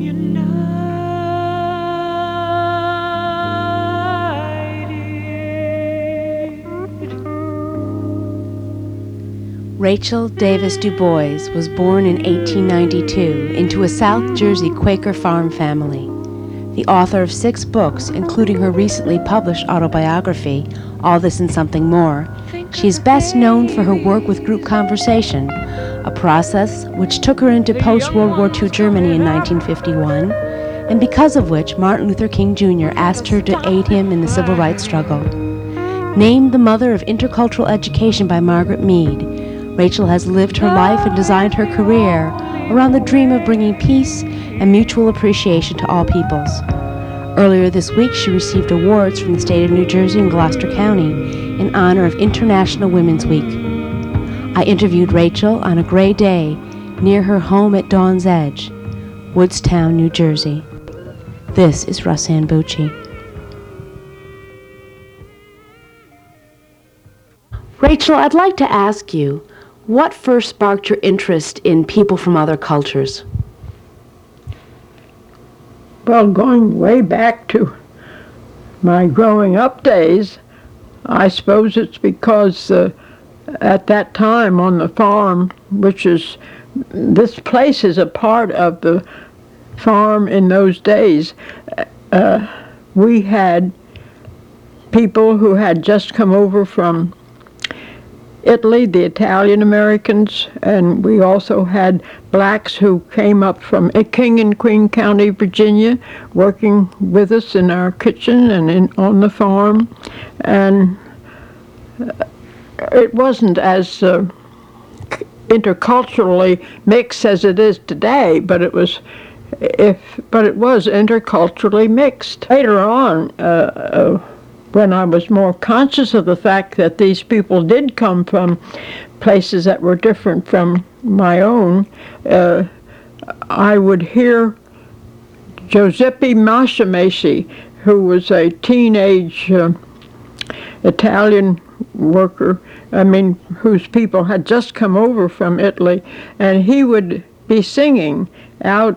Rachel Davis Du Bois was born in 1892 into a South Jersey Quaker farm family. The author of 6 books, including her recently published autobiography, All This and Something More, she is best known for her work with group conversation, a process which took her into post-World War II Germany in 1951, and because of which Martin Luther King Jr. asked her to aid him in the civil rights struggle. Named the mother of intercultural education by Margaret Mead, Rachel has lived her life and designed her career around the dream of bringing peace and mutual appreciation to all peoples. Earlier this week, she received awards from the state of New Jersey and Gloucester County in honor of International Women's Week. I interviewed Rachel on a gray day near her home at Dawn's Edge, Woodstown, New Jersey. This is Rosanne Bucci. Rachel, I'd like to ask you, what first sparked your interest in people from other cultures? Well, going way back to my growing up days, I suppose it's because at that time on the farm, this place is a part of the farm in those days, we had people who had just come over from Italy, the Italian Americans, and we also had blacks who came up from King and Queen County, Virginia, working with us in our kitchen and on the farm. And it wasn't as interculturally mixed as it is today, but it was interculturally mixed. Later on, when I was more conscious of the fact that these people did come from places that were different from my own, I would hear Giuseppe Masciamesi, who was a teenage Italian worker, whose people had just come over from Italy, and he would be singing out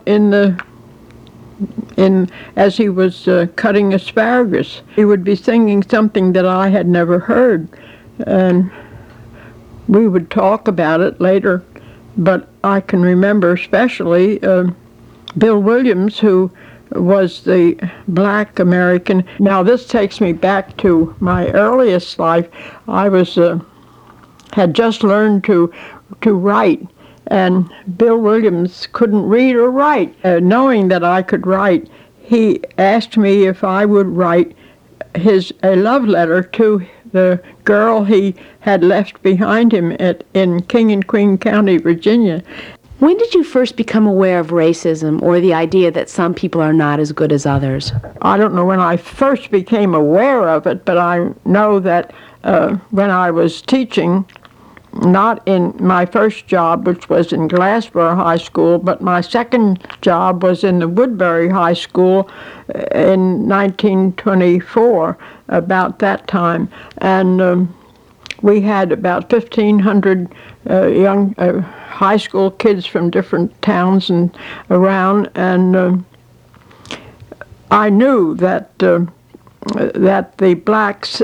as he was cutting asparagus. He would be singing something that I had never heard, and we would talk about it later. But I can remember especially Bill Williams, who was the black American. Now this takes me back to my earliest life. I had just learned to write, and Bill Williams couldn't read or write. Knowing that I could write, he asked me if I would write a love letter to the girl he had left behind him in King and Queen County, Virginia. When did you first become aware of racism or the idea that some people are not as good as others? I don't know when I first became aware of it, but I know that when I was teaching, not in my first job, which was in Glassboro High School, but my second job was in the Woodbury High School in 1924, about that time. And we had about 1,500 young high school kids from different towns and around, and I knew that the blacks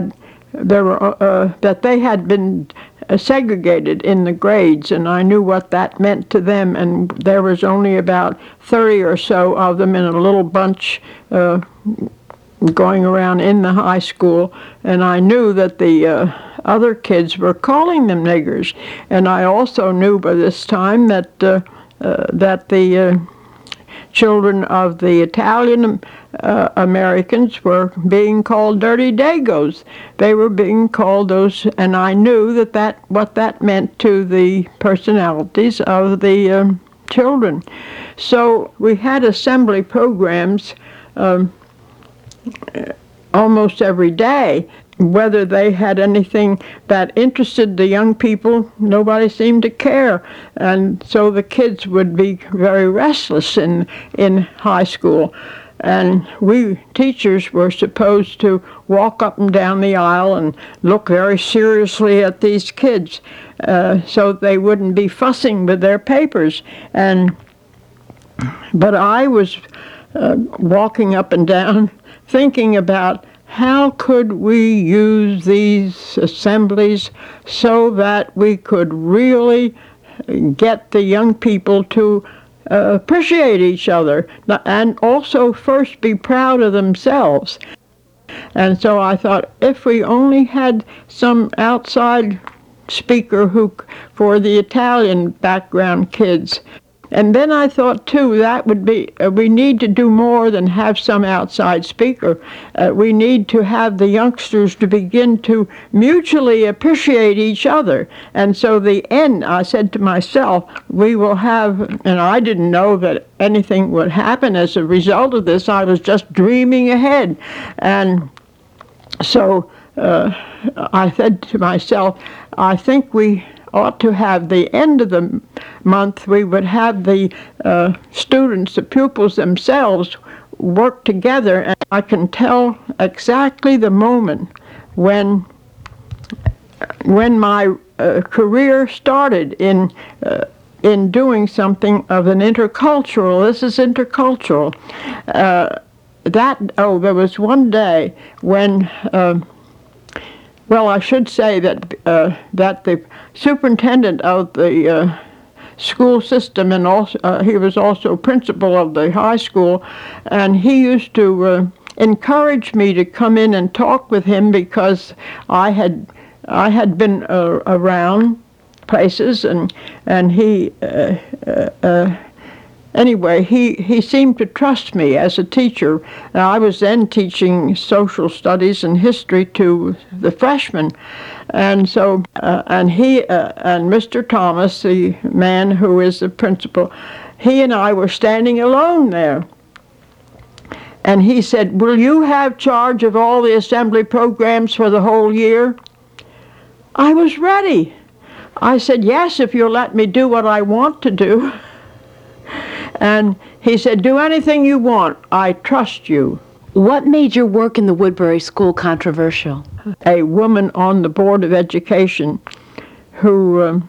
that they had been segregated in the grades, and I knew what that meant to them, and there was only about 30 or so of them in a little bunch going around in the high school, and I knew that the other kids were calling them niggers, and I also knew by this time that the children of the Italian Americans were being called dirty Dagos. They were being called those, and I knew what that meant to the personalities of the children. So we had assembly programs almost every day. Whether they had anything that interested the young people, nobody seemed to care. And so the kids would be very restless in high school. And we teachers were supposed to walk up and down the aisle and look very seriously at these kids so they wouldn't be fussing with their papers. And But I was walking up and down thinking about how could we use these assemblies so that we could really get the young people to appreciate each other and also first be proud of themselves. And so I thought, if we only had some outside speaker for the Italian background kids. And then I thought, too, that would be, we need to do more than have some outside speaker. We need to have the youngsters to begin to mutually appreciate each other. And so I said to myself, we will have, and I didn't know that anything would happen as a result of this. I was just dreaming ahead. And so I said to myself, I think we ought to have the end of the month, we would have the students, the pupils themselves, work together. And I can tell exactly the moment when my career started in doing something of an intercultural. This is intercultural. There was one day when, well, I should say that the superintendent of the school system, and also he was also principal of the high school, and he used to encourage me to come in and talk with him because I had been around places, and he anyway, he seemed to trust me as a teacher. Now, I was then teaching social studies and history to the freshmen. And so, and Mr. Thomas, the man who is the principal, he and I were standing alone there. And he said, "Will you have charge of all the assembly programs for the whole year?" I was ready. I said, "Yes, if you'll let me do what I want to do." And he said, "Do anything you want. I trust you." What made your work in the Woodbury School controversial? A woman on the Board of Education who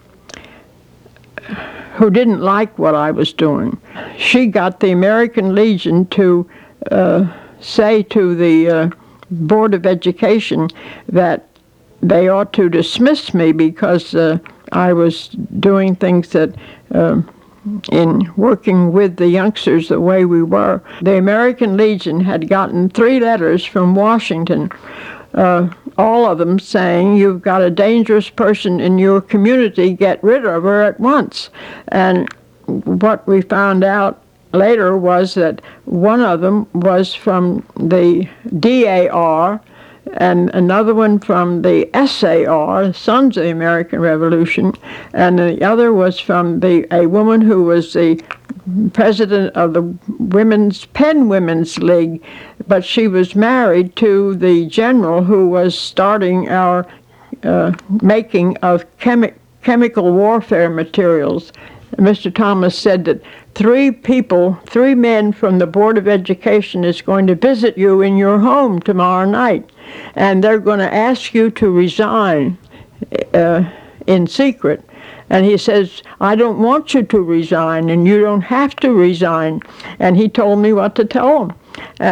didn't like what I was doing. She got the American Legion to say to the Board of Education that they ought to dismiss me because I was doing things that in working with the youngsters the way we were. The American Legion had gotten 3 letters from Washington, all of them saying, "You've got a dangerous person in your community, get rid of her at once." And what we found out later was that one of them was from the DAR, and another one from the SAR, Sons of the American Revolution, and the other was from a woman who was the president of the Penn Women's League, but she was married to the general who was starting our making of chemical warfare materials. Mr. Thomas said that 3 men from the Board of Education is going to visit you in your home tomorrow night, and they're going to ask you to resign in secret. And he says, "I don't want you to resign, and you don't have to resign." And he told me what to tell them.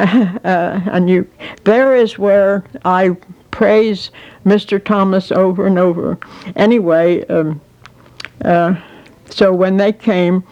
There is where I praise Mr. Thomas over and over. Anyway, so when they came,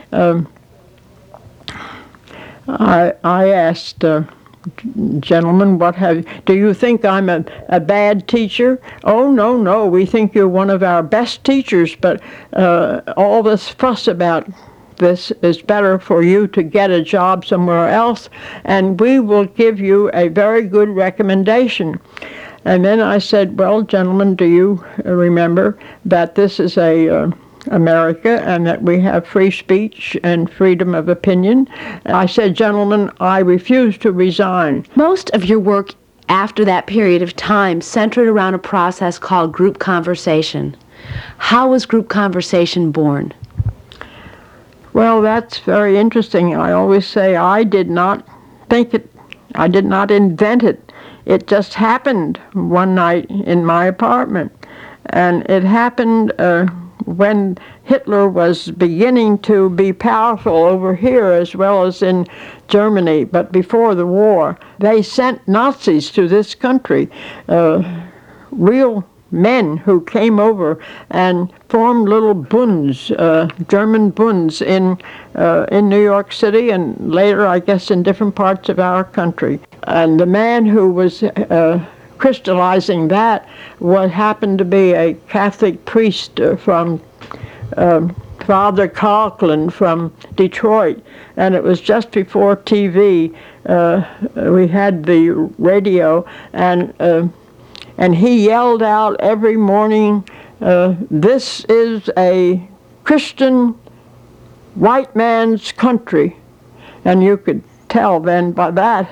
I asked, "Gentlemen, do you think I'm a bad teacher?" "Oh, no, we think you're one of our best teachers, but all this fuss about this is better for you to get a job somewhere else, and we will give you a very good recommendation." And then I said, "Well, gentlemen, do you remember that this is America, and that we have free speech and freedom of opinion?" I said, "Gentlemen, I refuse to resign." Most of your work after that period of time centered around a process called group conversation. How was group conversation born? Well, that's very interesting. I always say I did not I did not invent it. It just happened one night in my apartment. And it happened when Hitler was beginning to be powerful over here as well as in Germany, but before the war, they sent Nazis to this country, real men who came over and formed little Bunds, German Bunds in New York City and later, I guess, in different parts of our country. And the man who was crystallizing that happened to be a Catholic priest from Father Conklin from Detroit, and it was just before TV. We had the radio, and he yelled out every morning, "This is a Christian white man's country," and you could tell then by that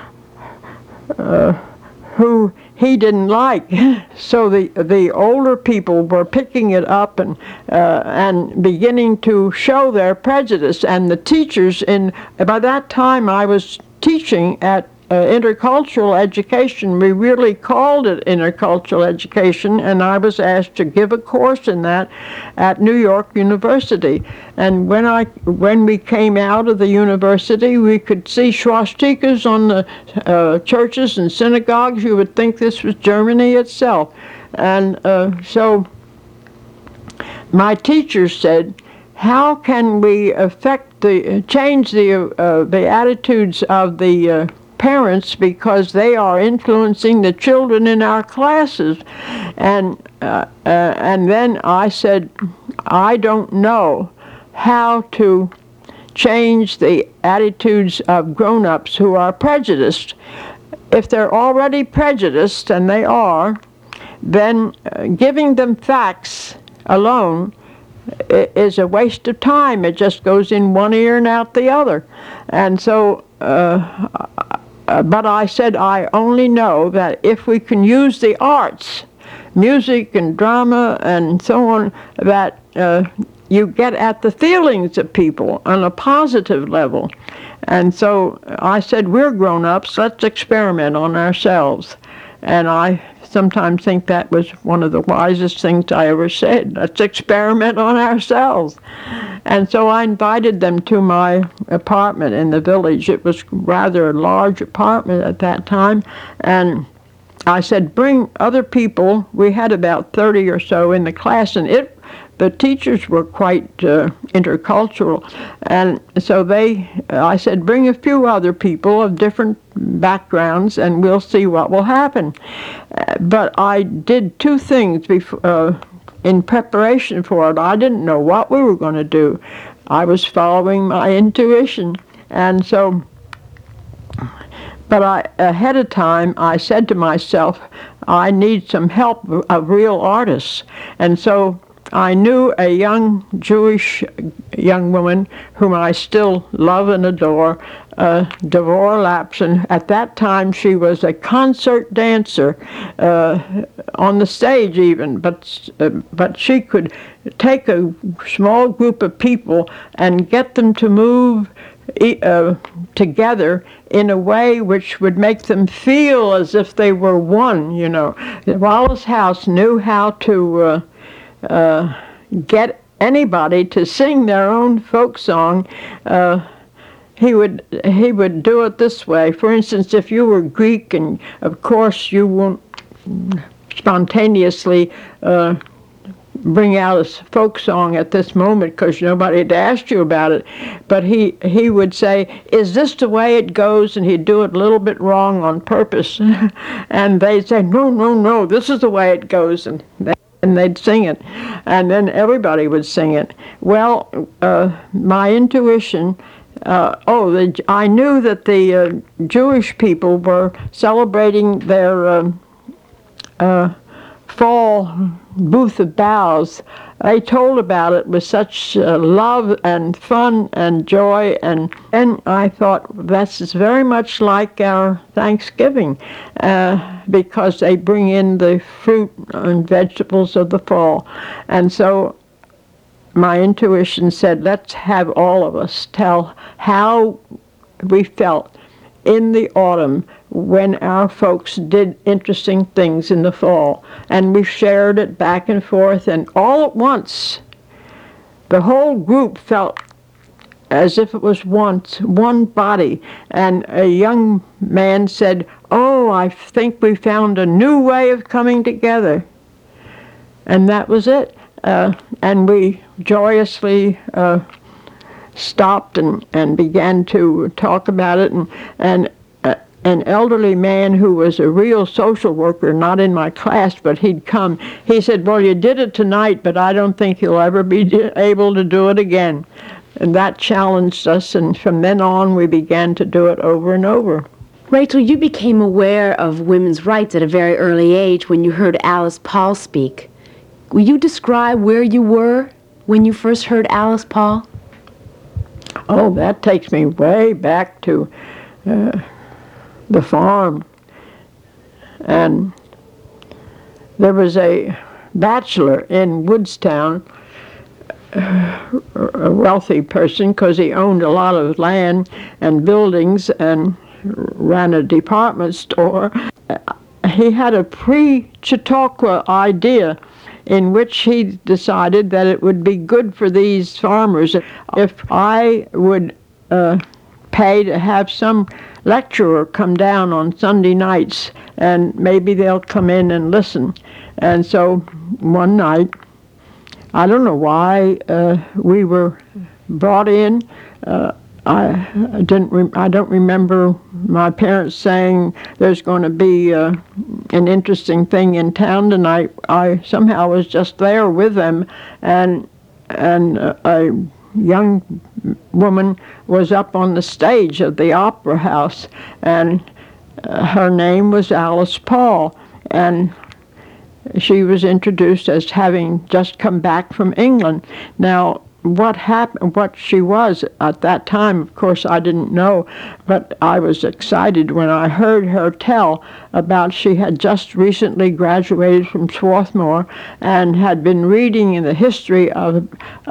who he didn't like. So the older people were picking it up and beginning to show their prejudice. And the teachers by that time I was teaching at intercultural education. We really called it intercultural education, and I was asked to give a course in that at New York University. And when we came out of the university, we could see swastikas on the churches and synagogues. You would think this was Germany itself. And so my teacher said, how can we change the attitudes of the parents, because they are influencing the children in our classes? And then I said, I don't know how to change the attitudes of grown-ups who are prejudiced. If they're already prejudiced, and they are, then giving them facts alone is a waste of time. It just goes in one ear and out the other. And so but I said, I only know that if we can use the arts, music and drama and so on, that you get at the feelings of people on a positive level. And so I said, we're grown-ups, let's experiment on ourselves. And I sometimes think that was one of the wisest things I ever said. Let's experiment on ourselves. And so I invited them to my apartment in the village. It was rather a large apartment at that time. And I said, bring other people. We had about 30 or so in the class, and the teachers were quite intercultural. And so I said, bring a few other people of different backgrounds and we'll see what will happen. But I did two things in preparation for it. I didn't know what we were going to do. I was following my intuition. And so, but ahead of time, I said to myself, I need some help of real artists. And so I knew a young Jewish young woman whom I still love and adore, Devorah Lapson. At that time, she was a concert dancer on the stage even, but she could take a small group of people and get them to move together in a way which would make them feel as if they were one, you know. Wallace House knew how to get anybody to sing their own folk song. He would do it this way. For instance, if you were Greek, and of course you won't spontaneously bring out a folk song at this moment because nobody had asked you about it, but he would say, is this the way it goes? And he'd do it a little bit wrong on purpose. And they'd say, no, this is the way it goes. And they'd sing it, and then everybody would sing it. Well, my intuition, I knew that the Jewish people were celebrating their fall booth of boughs. They told about it with such love and fun and joy, and I thought this is very much like our Thanksgiving, because they bring in the fruit and vegetables of the fall. And so my intuition said, let's have all of us tell how we felt in the autumn when our folks did interesting things in the fall. And we shared it back and forth, and all at once, the whole group felt as if it was one body. And a young man said, "Oh, I think we found a new way of coming together." And that was it. And we joyously stopped and began to talk about it. And an elderly man who was a real social worker, not in my class, but he'd come, he said, "Well, you did it tonight, but I don't think you'll ever be able to do it again." And that challenged us, and from then on we began to do it over and over. Rachel, you became aware of women's rights at a very early age when you heard Alice Paul speak. Will you describe where you were when you first heard Alice Paul? Oh, that takes me way back to the farm. And there was a bachelor in Woodstown, a wealthy person because he owned a lot of land and buildings and ran a department store. He had a pre-Chautauqua idea in which he decided that it would be good for these farmers if I would pay to have some lecturer come down on Sunday nights, and maybe they'll come in and listen. And so one night, I don't know why we were brought in. I don't remember my parents saying there's going to be an interesting thing in town tonight. I somehow was just there with them, and a young woman was up on the stage of the Opera House, and her name was Alice Paul, and she was introduced as having just come back from England. Now, what happened, what she was at that time, of course, I didn't know, but I was excited when I heard her tell about she had just recently graduated from Swarthmore and had been reading in the history of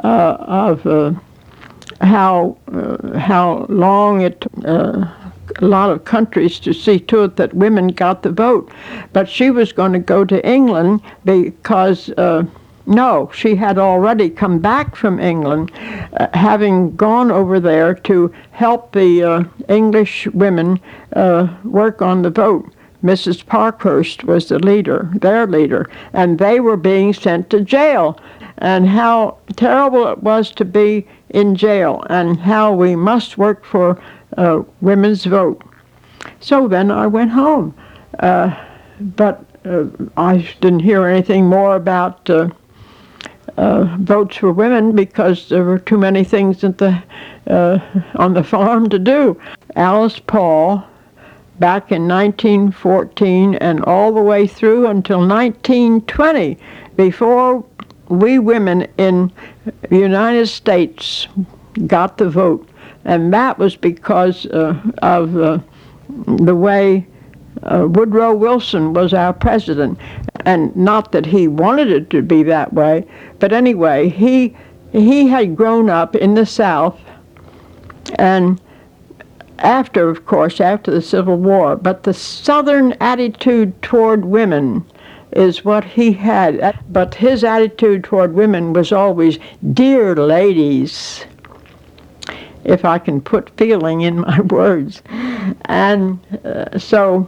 how long it a lot of countries to see to it that women got the vote. But she was going to go to England because, no, she had already come back from England, having gone over there to help the English women work on the vote. Mrs. Parkhurst was the leader, their leader, and they were being sent to jail. And how terrible it was to be in jail, and how we must work for women's vote. So then I went home, but I didn't hear anything more about votes for women because there were too many things at on the farm to do. Alice Paul, back in 1914 and all the way through until 1920, before we women in the United States got the vote. And that was because of the way Woodrow Wilson was our president. And not that he wanted it to be that way, but anyway, he had grown up in the South, and after the Civil War, but the Southern attitude toward women is what he had. But his attitude toward women was always, "Dear ladies," if I can put feeling in my words. And so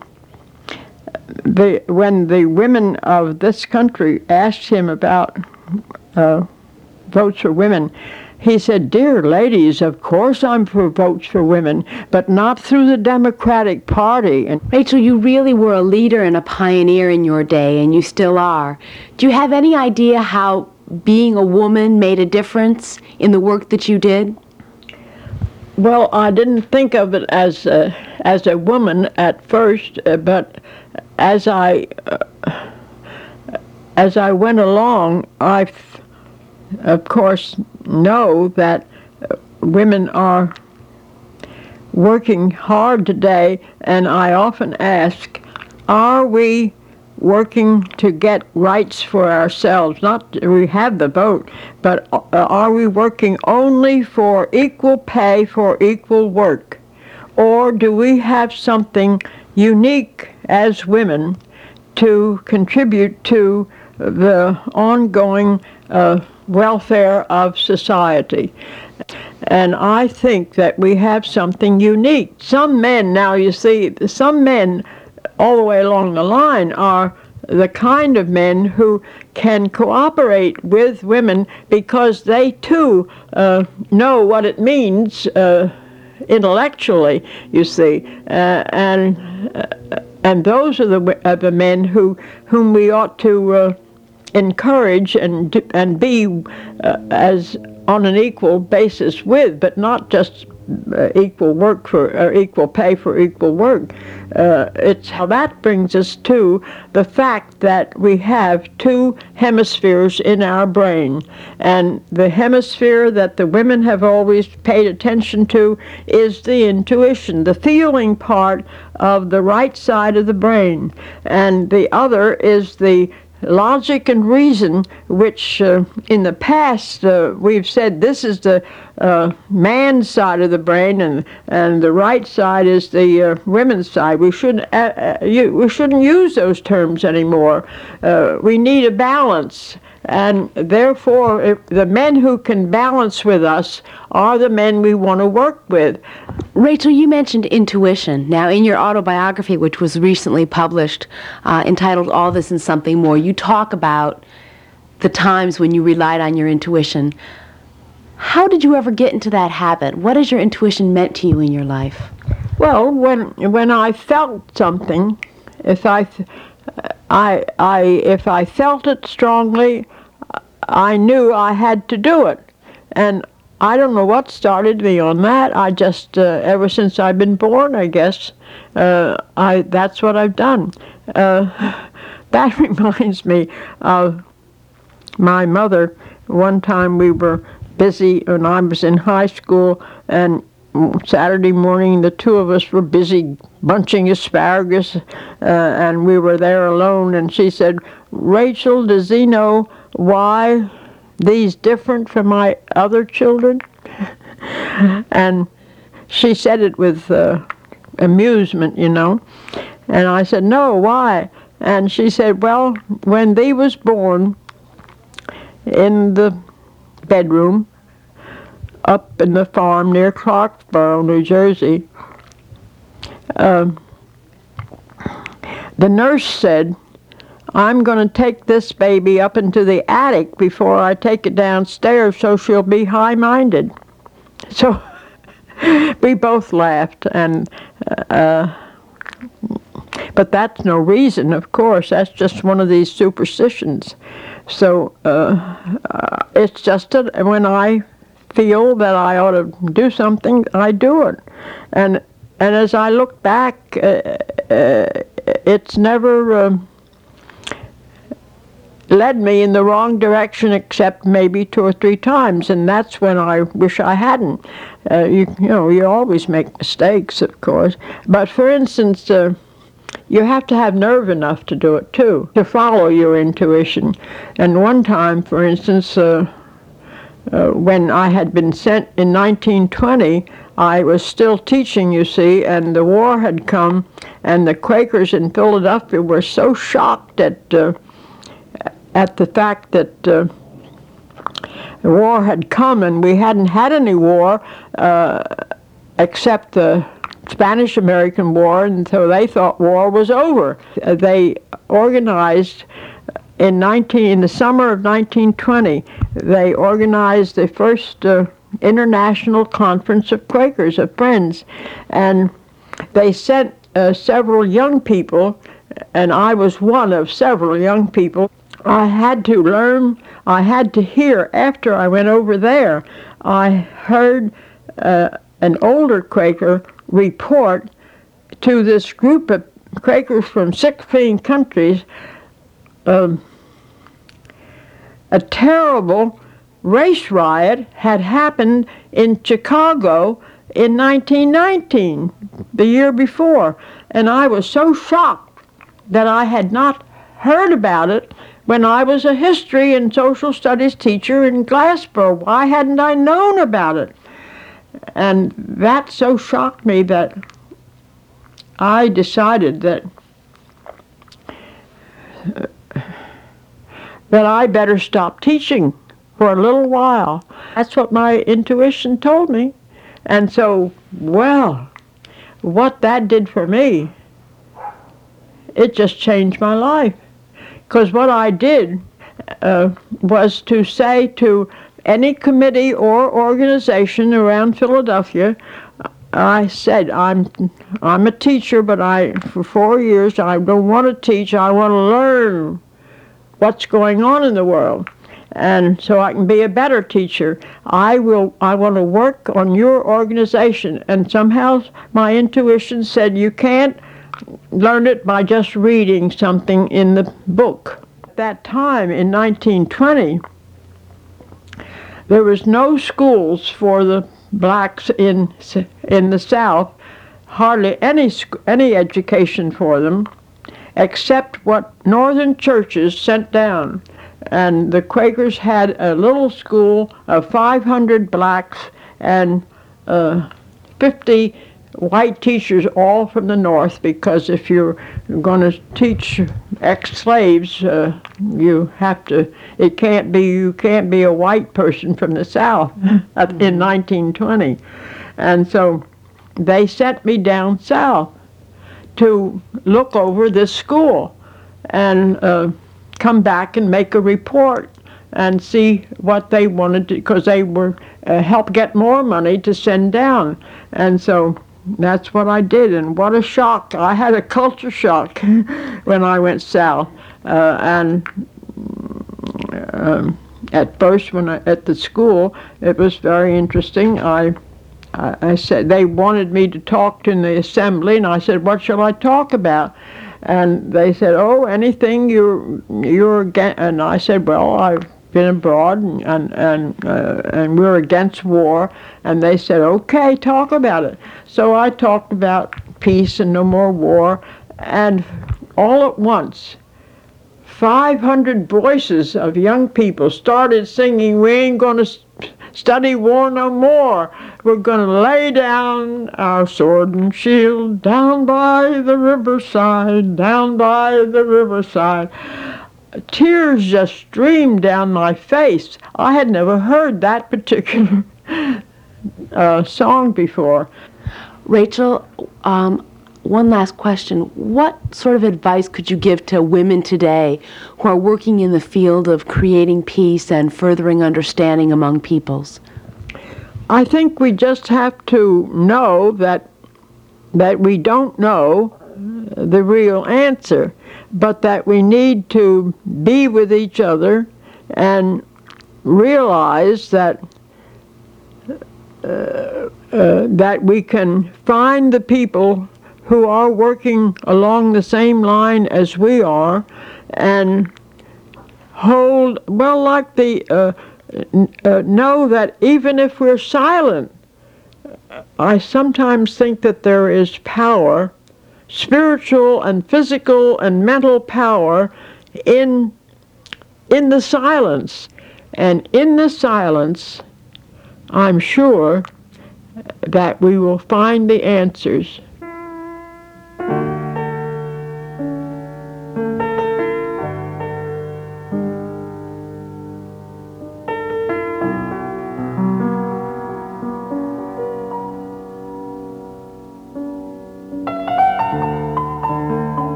when the women of this country asked him about votes for women, he said, "Dear ladies, of course I'm for votes for women, but not through the Democratic Party." And Rachel, you really were a leader and a pioneer in your day, and you still are. Do you have any idea how being a woman made a difference in the work that you did? Well, I didn't think of it as a woman at first, but as I went along, I, of course, know that women are working hard today, and I often ask, are we working to get rights for ourselves? Not that we have the vote, but are we working only for equal pay for equal work? Or do we have something unique as women to contribute to the ongoing welfare of society. And I think that we have something unique. Some men, now you see, some men all the way along the line are the kind of men who can cooperate with women because they too know what it means intellectually, you see, and those are the men whom we ought to encourage and be as on an equal basis with, but not just equal work for or equal pay for equal work. It's how that brings us to the fact that we have two hemispheres in our brain, and the hemisphere that the women have always paid attention to is the intuition, the feeling part of the right side of the brain, and the other is the logic and reason, which in the past we've said this is the man's side of the brain, and the right side is the women's side. We shouldn't use those terms anymore. We need a balance. And therefore, the men who can balance with us are the men we want to work with. Rachel, you mentioned intuition. Now, in your autobiography, which was recently published, entitled All This and Something More, you talk about the times when you relied on your intuition. How did you ever get into that habit? What has your intuition meant to you in your life? Well, when I felt something, if I felt it strongly, I knew I had to do it. And I don't know what started me on that. I just, ever since I've been born, I guess, that's what I've done. That reminds me of my mother. One time we were busy when I was in high school, and Saturday morning the two of us were busy bunching asparagus, and we were there alone, and she said, "Rachel, does he know why these different from my other children?" And she said it with amusement, you know. And I said, "No, why?" And she said, "Well, when thee was born in the bedroom up in the farm near Clarksboro, New Jersey, the nurse said, 'I'm going to take this baby up into the attic before I take it downstairs so she'll be high-minded.'" So we both laughed, and but that's no reason, of course. That's just one of these superstitions. So it's just that when I feel that I ought to do something, I do it. And as I look back, it's never led me in the wrong direction except maybe 2 or 3 times, and that's when I wish I hadn't. You know, you always make mistakes, of course. But for instance, you have to have nerve enough to do it too, to follow your intuition. And one time, for instance, when I had been sent in 1920, I was still teaching, you see, and the war had come, and the Quakers in Philadelphia were so shocked at the fact that the war had come, and we hadn't had any war except the Spanish-American War, and so they thought war was over. They organized in the summer of 1920, they organized the first international conference of Quakers, of Friends, and they sent several young people, and I was one of several young people. I had to learn, I had to hear, after I went over there, I heard an older Quaker report to this group of Quakers from 16 countries, a terrible race riot had happened in Chicago in 1919, the year before, and I was so shocked that I had not heard about it when I was a history and social studies teacher in Glassboro. Why hadn't I known about it? And that so shocked me that I decided that I better stop teaching for a little while. That's what my intuition told me. And so, well, what that did for me, it just changed my life. Because what I did was to say to any committee or organization around Philadelphia, I said, I'm a teacher, but for 4 years I don't want to teach. I want to learn what's going on in the world, and so I can be a better teacher. I want to work on your organization. And somehow my intuition said you can't learn it by just reading something in the book. At that time, in 1920, there was no schools for the blacks in the South, hardly any education for them, except what northern churches sent down. And the Quakers had a little school of 500 blacks and 50 white teachers, all from the North, because if you're going to teach ex-slaves, you can't be a white person from the South in 1920. And so they sent me down south to look over this school and come back and make a report and see what they wanted to, because they were help get more money to send down. And so that's what I did, and what a shock. I had a culture shock when I went south. And at first, at the school, it was very interesting. I said, they wanted me to talk in the assembly, and I said, what shall I talk about? And they said, oh, anything you're against. And I said, well, I've been abroad, and we're against war. And they said, okay, talk about it. So I talked about peace and no more war, and all at once, 500 voices of young people started singing, we ain't going to study war no more. We're going to lay down our sword and shield down by the riverside, down by the riverside. Tears just streamed down my face. I had never heard that particular song before. Rachel, one last question. What sort of advice could you give to women today who are working in the field of creating peace and furthering understanding among peoples? I think we just have to know that we don't know the real answer, but that we need to be with each other and realize that that we can find the people who are working along the same line as we are, and hold, well, like know that even if we're silent, I sometimes think that there is power, spiritual and physical and mental power in the silence. And in the silence, I'm sure that we will find the answers.